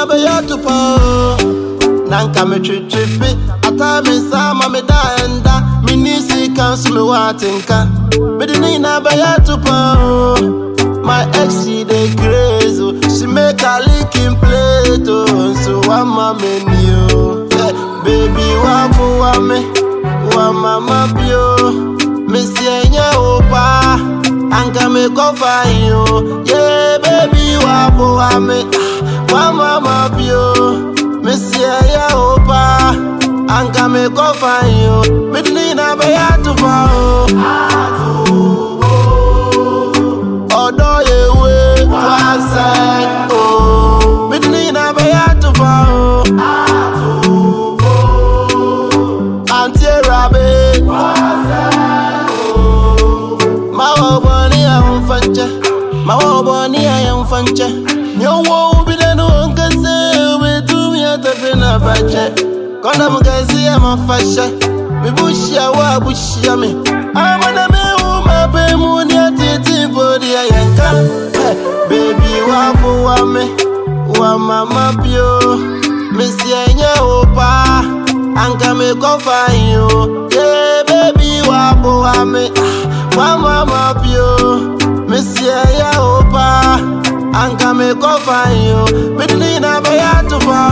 na be ya to pa. Nanka me trippy. Ata me sama me da enda. Me nisi cancel me watinka. Medini na be ya to pa. My ex she dey crazy. She make a lick in plate. So I'm a menu. Baby wa me. Wa mama bio. Missy enya opa. Anka me cover you. Yeah baby wa me. Wa mama bio. Missy enya opa. Anka me cover you. Medini na be ya to pa. Odo yewe kwasai oh. Medini na be ya to pa. Auntie Rabe Mawo boni a mfanche Mawo boni a mfanche Nyowo ubide no nkase Ubetumi atafe na bache Kona mkazi ya mafashe Mibushia wa bushia mi Amana me umape muni atiti bodi ya yanka Baby wabu wame Wa mama pio Missy enye opa Anka me cover you, yeah baby wa me, wa mama pio, Missy ya opa. Anka me cover you, medini na be ya to pa.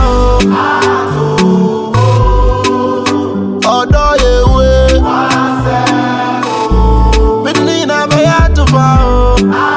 Odo yewe, medini na be ya to pa.